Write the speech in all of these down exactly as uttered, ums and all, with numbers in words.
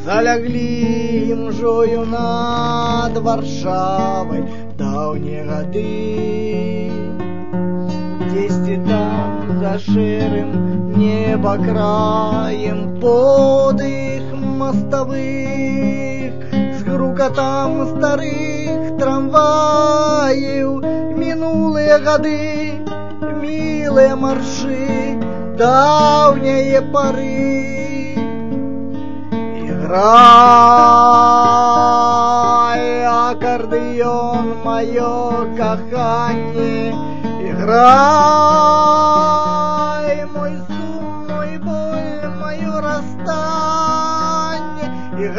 залягли імжою над Варшавой даўнія гады. Дзесьці там за шэрым небакраем под іх маставых з грукатам старых трамваев мінулыя гады, мілыя маршы даўняе пары. Играй, аккордеон, мое каханье, играй, мой сум, мой боль, мое расстанье,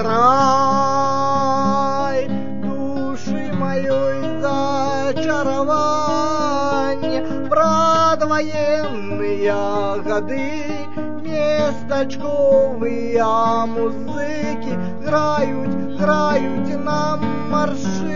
играй, души моей зачарование, предвоенные годы, местачковые музыки грают, грают нам марши.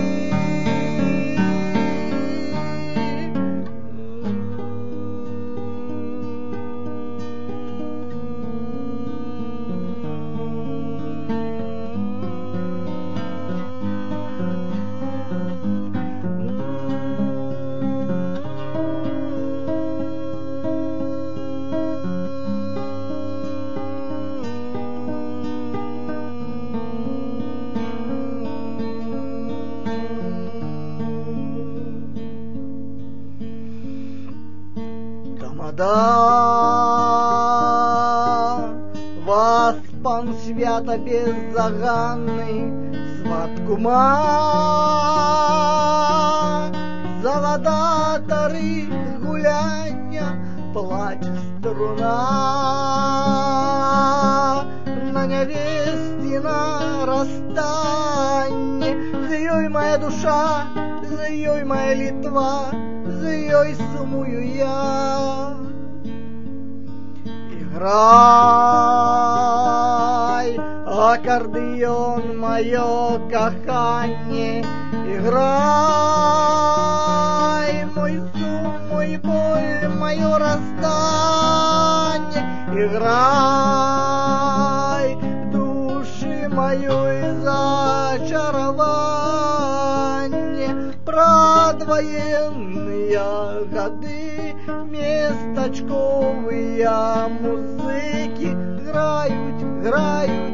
Да, вас пан свята беззаганный, сватку ма, завадатары гуляння, плаче струна, на нявесціна расстанне, за ёй моя душа, за ёй моя Литва, за ёй сумую я. Играй, аккордеон, мое каханье, играй, мой сум, мой боль, мое расстанье, играй, души моей зачарование, предвоенные годы, местачковые музыки грают, грают